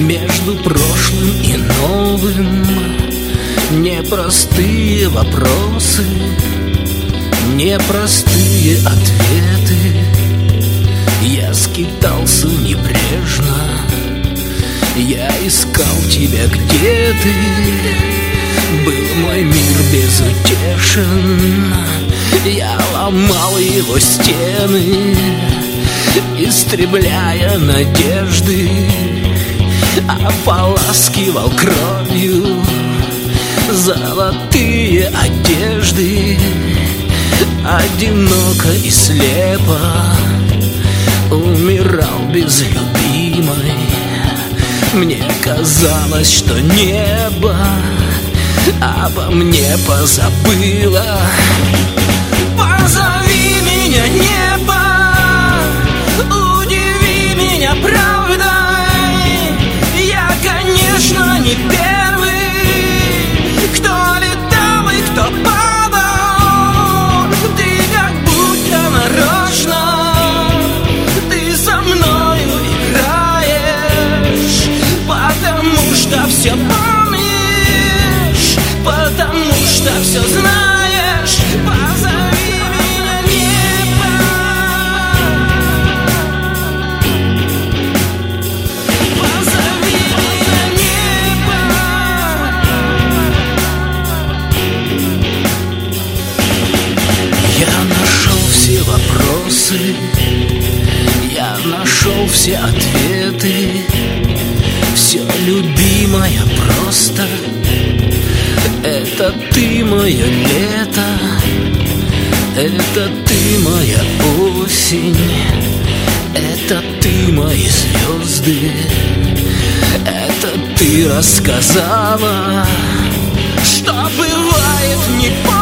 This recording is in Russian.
между прошлым и новым. Непростые вопросы, непростые ответы. Я скитался небрежно, я искал тебя, где ты. Был мой мир безутешен, я ломал его стены, истребляя надежды, ополаскивал кровью золотые одежды. Одиноко и слепо умирал без любимой. Мне казалось, что небо обо мне позабыло. Позови меня, небо, удиви меня правдой. Я, конечно, не первый, кто летал и кто падал. Ты как будто нарочно, ты со мною играешь, потому что все помнишь, потому что все знаешь. Позови меня, небо, позови меня, небо. Я нашел все вопросы, я нашел все ответы. Все, любимая, просто это ты мое лето, это ты моя осень, это ты мои звезды, это ты рассказала, что бывает не